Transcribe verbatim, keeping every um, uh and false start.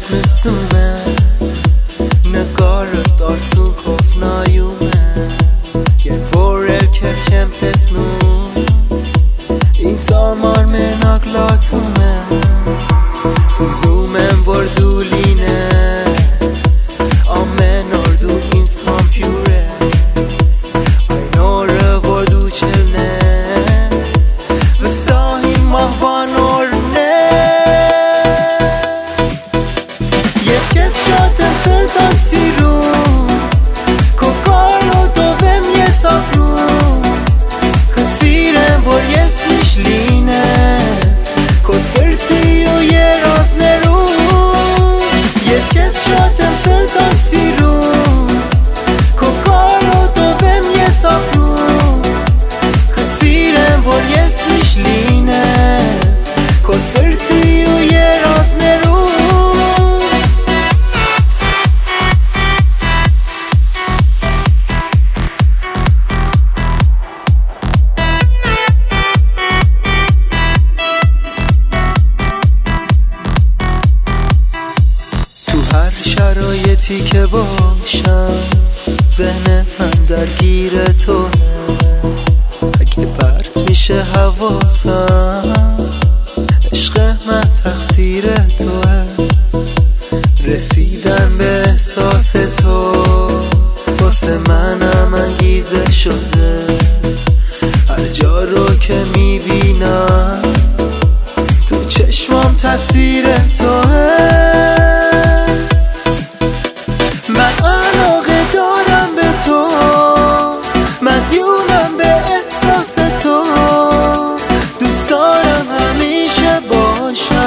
messume Nagara dartun kofna jume Gjer vorel kef kem tesnu Insa mar me naglatume Zumen vorduline Amen ordu insan pures Aynore vordu çelnes Vestahi mahvan orne Jekes qaten sërtan siru Kokaro do vem jesapru Kësiren vor jes nishline Kosërti ju jeras neru Jekes qaten sërtan siru Kokaro do vem jesapru Kësiren vor jes nishline Kosërti ju jeras neru هر شرایطی که باشم ذهن من درگیر توه اگه پرت میشه حواسم عشق من تقصیر توه رسیدن به احساس تو واسه منم انگیزه شده هر جا رو که میبینم تو چشمام تاثیر توه من علاقه دارم به تو مدیونم به احساس تو دوست دارم همیشه باشم